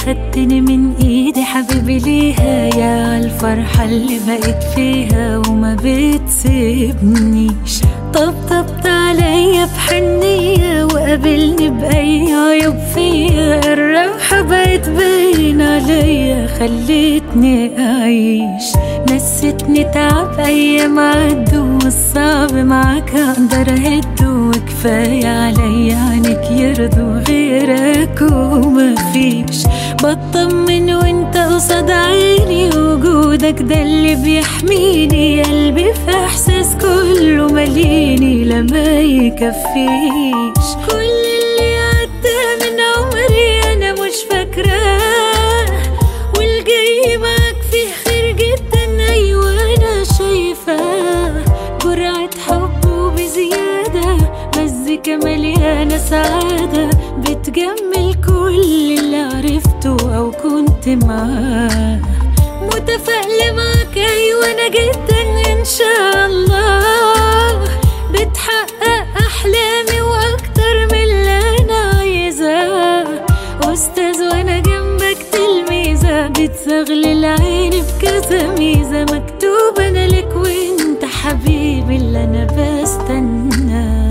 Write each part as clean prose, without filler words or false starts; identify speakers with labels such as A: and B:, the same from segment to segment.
A: خدتني من ايدي حبيبي ليها، يا عالفرحة اللي بقيت فيها وما بتسيبنيش. طبطبت عليا بحنية وقابلني بأي عيوب فيا، الراحة بقت باين عليا خلتني أعيش. نستني تعب أيام عدوا والصعب معاك أقدر أهده، وكفاية عليا عنك يرضوا غيرك ومفيش. بطمن وانت قصاد عيني، وجودك ده اللي بيحميني. قلبي في إحساس كله مليني لما يكفيش. كل اللي عدى من عمري أنا مش فاكراه، والجاي معاك فيه خير جدا أيوة أنا شايفاه. جرعة حب وبزيادة، مزيكا مليانة سعادة، بتجمل كل اللي عرفته أو كنت معاه. متفائلة معاك أيوة أنا جدا إن شاء الله، بتحقق أحلامي وأكتر من اللي أنا عايزاه. أستاذ وأنا جنبك تلميذة، بتزغلل عيني بكذا ميزة. مكتوب أنا لك وأنت حبيبي اللي أنا بستناه.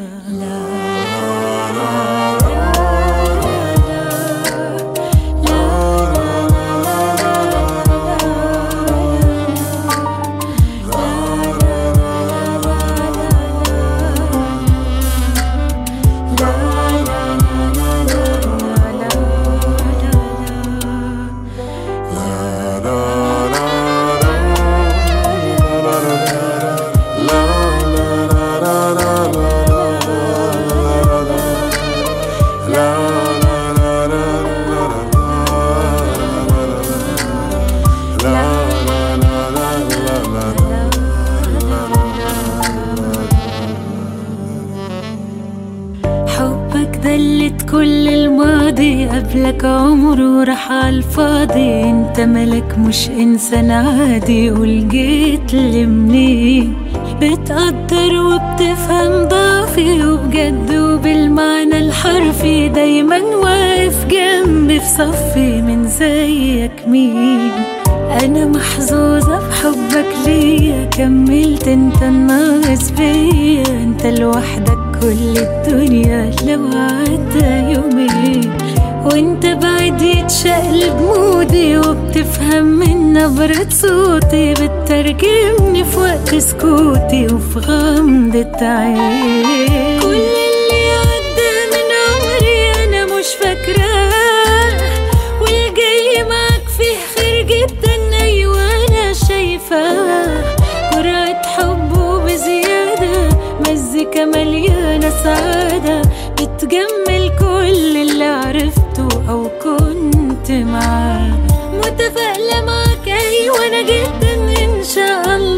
A: حبك دلت كل الماضي، قبلك عمره راح عالفاضي. انت ملك مش انسان عادي، قول جيت لمنين. بتقدر وبتفهم ضعفي وبجد وبالمعنى الحرفي، دايما واقف جنبي في صفي، من زيك مين. انا محظوظة بحبك ليا، كملت انت الناقص بيا. انت لوحدك كل الدنيا لو عدى يومين، وانت بعد يتشقلب مودي، وبتفهم من نبرة صوتي، بتترجمني في وقت سكوتي وفي غمضة عين. كل اللي عدى من عمري انا مش فاكراه، والجاي معاك فيه خير جدا ايوه انا شايفاه. جرعة حب وبزيادة، مزيكا مليانة سعادة، بتجمل كل اللي عرفته أو كنت معاه. متفائلة معاك أيوة أنا جدا إن شاء الله.